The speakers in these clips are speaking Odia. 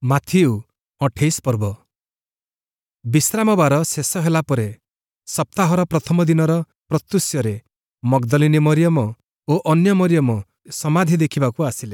ମାଥିଉ 28 ପର୍ବ। ବିଶ୍ରାମବାର ଶେଷ ହେଲା ପରେ ସପ୍ତାହର ପ୍ରଥମ ଦିନର ପ୍ରତ୍ୟୁଷ୍ୟରେ ମଗ୍ଦଲିନୀ ମରିୟମ ଓ ଅନ୍ୟ ମରିୟମ ସମାଧି ଦେଖିବାକୁ ଆସିଲେ।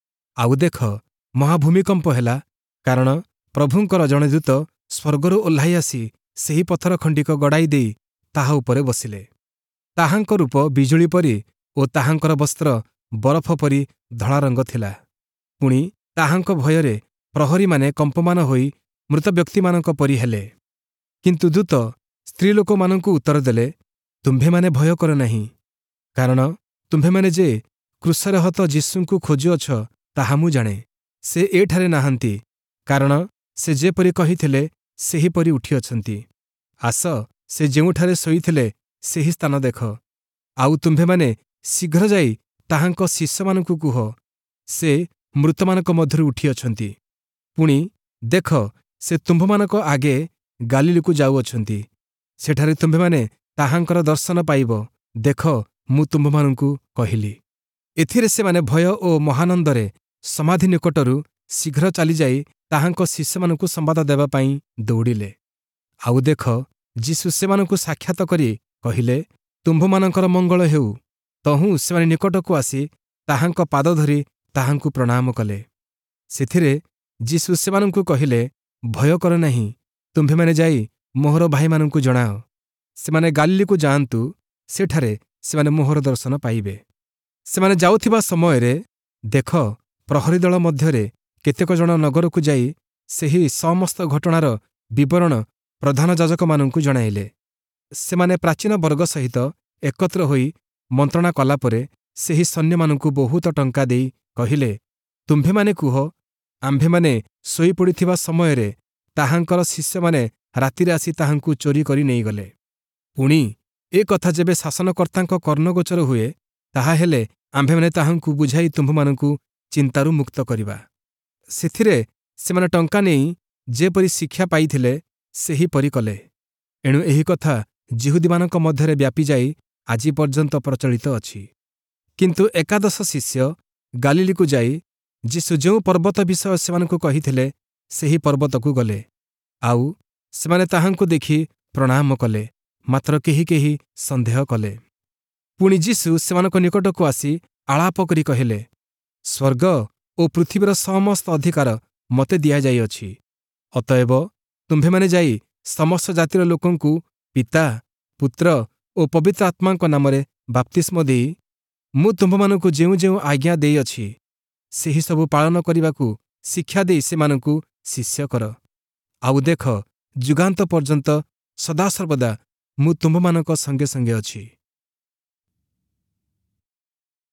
ଆଉ ଦେଖ, ମହାଭୂମିକମ୍ପ ହେଲା, କାରଣ ପ୍ରଭୁଙ୍କର ଜଣେ ଦୂତ ସ୍ୱର୍ଗରୁ ଓହ୍ଲାଇ ଆସି ସେହି ପଥର ଖଣ୍ଡିକ ଗଡ଼ାଇ ଦେଇ ତାହା ଉପରେ ବସିଲେ। ତାହାଙ୍କ ରୂପ ବିଜୁଳି ପରି ଓ ତାହାଙ୍କର ବସ୍ତ୍ର ବରଫ ପରି ଧଳା ରଙ୍ଗ ଥିଲା। ପୁଣି ତାହାଙ୍କ ଭୟରେ ପ୍ରହରୀମାନେ କମ୍ପମାନ ହୋଇ ମୃତ ବ୍ୟକ୍ତିମାନଙ୍କ ପରି ହେଲେ। କିନ୍ତୁ ଦୂତ ସ୍ତ୍ରୀଲୋକମାନଙ୍କୁ ଉତ୍ତର ଦେଲେ, ତୁମ୍ଭେମାନେ ଭୟ କର ନାହିଁ, କାରଣ ତୁମ୍ଭେମାନେ ଯେ କ୍ରୁଶରେ ହତ ଯୀଶୁଙ୍କୁ ଖୋଜୁଅଛ ତାହା ମୁଁ ଜାଣେ। ସେ ଏଠାରେ ନାହାନ୍ତି, କାରଣ ସେ ଯେପରି କହିଥିଲେ ସେହିପରି ଉଠିଅଛନ୍ତି। ଆସ, ସେ ଯେଉଁଠାରେ ଶୋଇଥିଲେ ସେହି ସ୍ଥାନ ଦେଖ। ଆଉ ତୁମ୍ଭେମାନେ ଶୀଘ୍ର ଯାଇ ତାହାଙ୍କ ଶିଷ୍ୟମାନଙ୍କୁ କୁହ, ସେ ମୃତମାନଙ୍କ ମଧ୍ୟରୁ ଉଠିଅଛନ୍ତି। ପୁଣି ଦେଖ, ସେ ତୁମ୍ଭମାନଙ୍କ ଆଗେ ଗାଲିଲକୁ ଯାଉଅଛନ୍ତି। ସେଠାରେ ତୁମ୍ଭେମାନେ ତାହାଙ୍କର ଦର୍ଶନ ପାଇବ। ଦେଖ, ମୁଁ ତୁମ୍ଭମାନଙ୍କୁ କହିଲି। ଏଥିରେ ସେମାନେ ଭୟ ଓ ମହାନନ୍ଦରେ ସମାଧି ନିକଟରୁ ଶୀଘ୍ର ଚାଲିଯାଇ ତାହାଙ୍କ ଶିଷ୍ୟମାନଙ୍କୁ ସମ୍ବାଦ ଦେବା ପାଇଁ ଦୌଡ଼ିଲେ। ଆଉ ଦେଖ, ଯୀଶୁ ସେମାନଙ୍କୁ ସାକ୍ଷାତ କରି କହିଲେ, ତୁମ୍ଭମାନଙ୍କର ମଙ୍ଗଳ ହେଉ। ତହୁଁ ସେମାନେ ନିକଟକୁ ଆସି ତାହାଙ୍କ ପାଦ ଧରି ତାହାଙ୍କୁ ପ୍ରଣାମ କଲେ। ସେଥିରେ ଯୀଶୁ ସେମାନଙ୍କୁ କହିଲେ, ଭୟ କର ନାହିଁ। ତୁମ୍ଭେମାନେ ଯାଇ ମୋହର ଭାଇମାନଙ୍କୁ ଜଣାଅ, ସେମାନେ ଗାଲିଲକୁ ଯାଆନ୍ତୁ, ସେଠାରେ ସେମାନେ ମୋହର ଦର୍ଶନ ପାଇବେ। ସେମାନେ ଯାଉଥିବା ସମୟରେ ଦେଖ, ପ୍ରହରୀ ଦଳ ମଧ୍ୟରେ କେତେକ ଜଣ ନଗରକୁ ଯାଇ ସେହି ସମସ୍ତ ଘଟଣାର ବିବରଣ ପ୍ରଧାନ ଯାଜକମାନଙ୍କୁ ଜଣାଇଲେ। ସେମାନେ ପ୍ରାଚୀନ ବର୍ଗ ସହିତ ଏକତ୍ର ହୋଇ ମନ୍ତ୍ରଣା କଲାପରେ ସେହି ସୈନ୍ୟମାନଙ୍କୁ ବହୁତ ଟଙ୍କା ଦେଇ କହିଲେ, ତୁମ୍ଭେମାନେ କୁହ, ଆମ୍ଭେମାନେ ଶୋଇପଡ଼ିଥିବା ସମୟରେ ତାହାଙ୍କର ଶିଷ୍ୟମାନେ ରାତିରେ ଆସି ତାହାଙ୍କୁ ଚୋରି କରି ନେଇଗଲେ। ପୁଣି ଏ କଥା ଯେବେ ଶାସନକର୍ତ୍ତାଙ୍କ କର୍ଣ୍ଣଗୋଚର ହୁଏ, ତାହାହେଲେ ଆମ୍ଭେମାନେ ତାହାଙ୍କୁ ବୁଝାଇ ତୁମ୍ଭମାନଙ୍କୁ ଚିନ୍ତାରୁ ମୁକ୍ତ କରିବା। ସେଥିରେ ସେମାନେ ଟଙ୍କା ନେଇ ଯେପରି ଶିକ୍ଷା ପାଇଥିଲେ ସେହିପରି କଲେ। ଏଣୁ ଏହି କଥା ଯିହୁଦୀମାନଙ୍କ ମଧ୍ୟରେ ବ୍ୟାପିଯାଇ ଆଜି ପର୍ଯ୍ୟନ୍ତ ପ୍ରଚଳିତ ଅଛି। କିନ୍ତୁ ଏକାଦଶ ଶିଷ୍ୟ ଗାଲିଲକୁ ଯାଇ ଯୀଶୁ ଯେଉଁ ପର୍ବତ ବିଷୟ ସେମାନଙ୍କୁ କହିଥିଲେ ସେହି ପର୍ବତକୁ ଗଲେ। ଆଉ ସେମାନେ ତାହାଙ୍କୁ ଦେଖି ପ୍ରଣାମ କଲେ, ମାତ୍ର କେହି କେହି ସନ୍ଦେହ କଲେ। ପୁଣି ଯୀଶୁ ସେମାନଙ୍କ ନିକଟକୁ ଆସି ଆଳାପ କରି କହିଲେ, ସ୍ୱର୍ଗ ଓ ପୃଥିବୀର ସମସ୍ତ ଅଧିକାର ମୋତେ ଦିଆଯାଇଅଛି। ଅତଏବ ତୁମ୍ଭେମାନେ ଯାଇ ସମସ୍ତ ଜାତିର ଲୋକଙ୍କୁ ପିତା, ପୁତ୍ର ଓ ପବିତ୍ର ଆତ୍ମାଙ୍କ ନାମରେ ବାପ୍ତିସ୍ମ ଦେଇ ମୁଁ ତୁମ୍ଭମାନଙ୍କୁ ଯେଉଁ ଯେଉଁ ଆଜ୍ଞା ଦେଇଅଛି ସେହି ସବୁ ପାଳନ କରିବାକୁ ଶିକ୍ଷା ଦେଇ ସେମାନଙ୍କୁ ଶିଷ୍ୟ କର। ଆଉ ଦେଖ, ଯୁଗାନ୍ତ ପର୍ଯ୍ୟନ୍ତ ସଦାସର୍ବଦା ମୁଁ ତୁମ୍ଭମାନଙ୍କ ସଙ୍ଗେ ସଙ୍ଗେ ଅଛି।